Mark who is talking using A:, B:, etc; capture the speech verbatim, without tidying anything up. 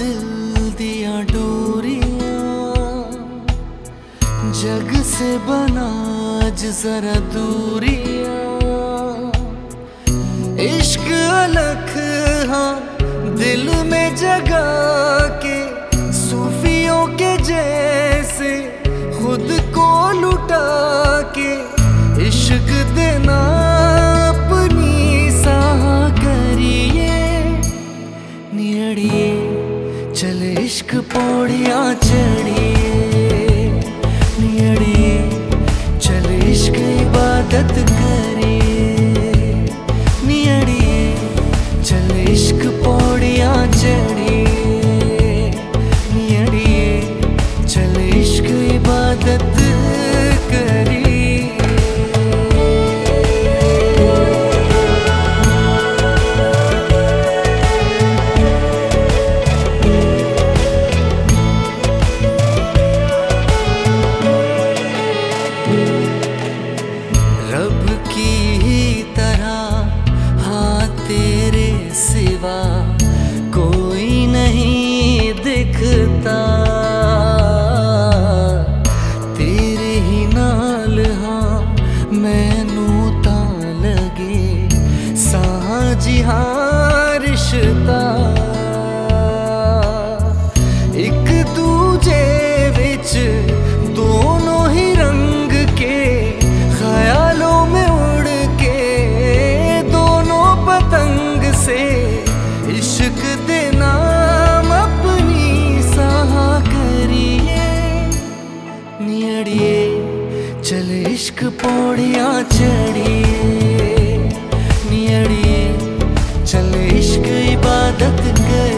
A: दिल दिया डोरियां, जग से बना आज जरा दूरियां। इश्क अलख हाँ दिल में जगा के, सूफियों के जैसे खुद को लुटा के, इश्क देना अपनी साहा करिए। नियड़िए चले इश्क पौड़ियां चढ़िए, नियड़िए चले इश्क इबादत करिए, नियड़िए चले इश्क पौड़ियां चढ़िए, नियड़िए चले इश्क इबादत करिए। रब की ही तरह हाँ तेरे सिवा कोई नहीं दिखता, तेरे ही नाल हाँ मैनू तां लगे साहा जी हाँ रिश्ता। एक दूजे विच दोनों ही रंग के, ख्यालों में उड़ के दोनों पतंग से, इश्क दे नाम अपनी साहा करिए। नियड़िए चले इश्क पौड़ियां चढ़िए, नियड़िए चले इश्क इबादत करिए।